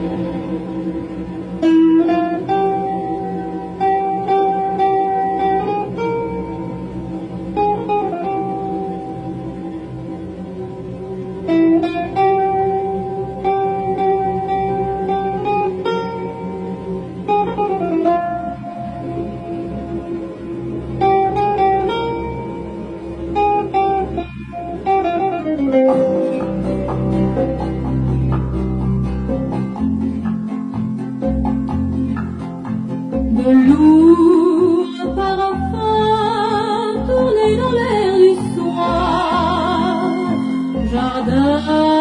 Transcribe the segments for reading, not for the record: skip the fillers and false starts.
De lourds parfums tournés dans l'air du soir, jardin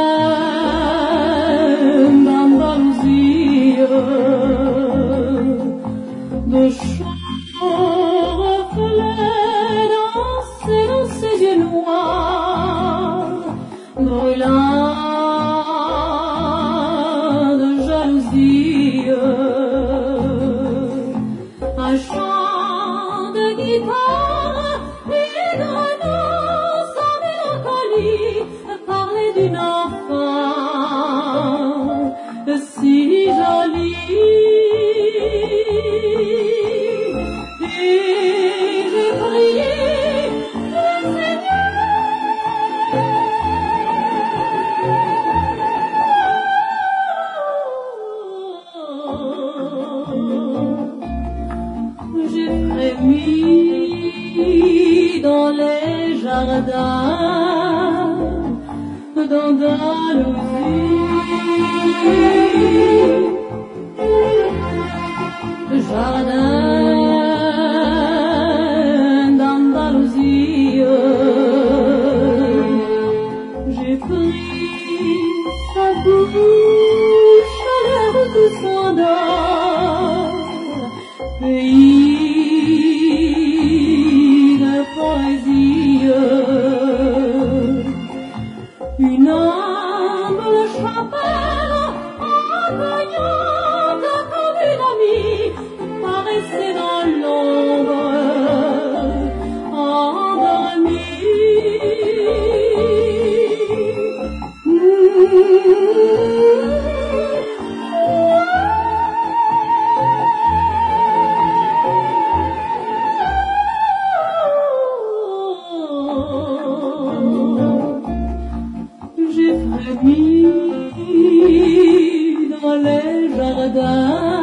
d'Andalousie, de chauds reflets dansaient dans ses yeux noirs, brûlants de jalousie. Un chant de guitare et de romance en mélancolie parlait d'une enfant si jolie. Et j'ai prié le J'ai frémi dans les jardins d'Andalousie, jardin d'Andalousie. J'ai pris sa bouche à l'air tout s'endort, pays de poésie. Une humble chapelle accueillante comme une amie paraissait dans l'ombre endormie. J'ai frémi dans les jardins